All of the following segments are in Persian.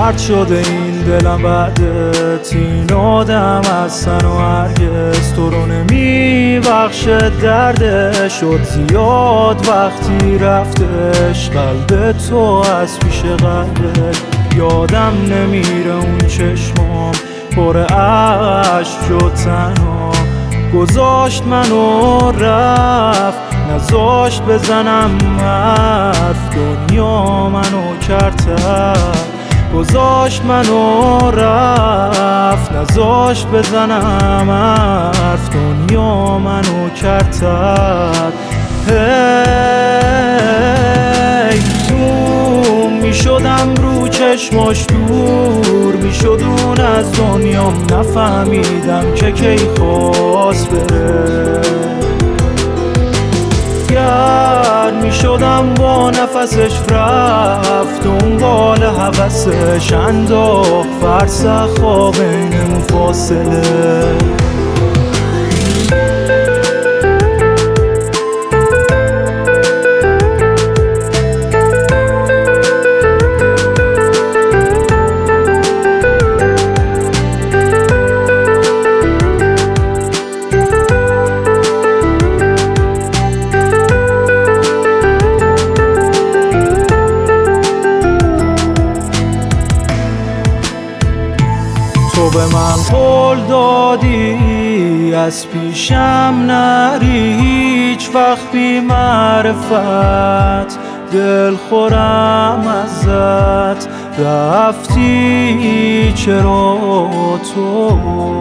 سرد شده این دلم بعدت، این آدم هستن و هرگز تو رو نمیبخشه. دردش شد زیاد وقتی رفتش، قلب تو از پیش قلبت یادم نمیره. اون چشمام پر اشک شد، تنها گذاشت منو رفت، نذاشت بزنم حرف. دنیا منو کرد ترک، گذاشت منو رفت، نذاشت بزنم حرف. دنیا منو کرد ترک. هی دوم میشدم رو چشماش، دور میشد اون از دنیام. نفهمیدم که کی خواست بره، گرد میشدم با نفسش، رفت دنبال هوسش، انداخت فرسخا بینمون فاصله. تو به من قول دادی از پیشم نری هیچ وقت بی معرفت، دل خورم ازت رفتی. چرا تو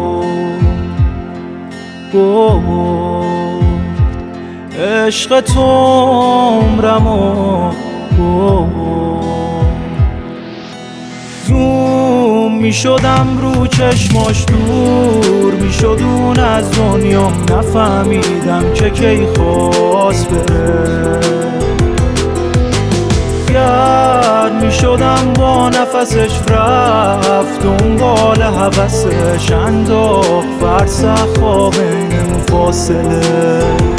برد عشق تو عمرمو زوم میشدم رو چشماش، دور میشد اون از دنیام. نفهمیدم که کی خواست بره، گرد میشدم با نفسش، رفت دنبال هوسش، انداخت فرسخا بینمون فاصله.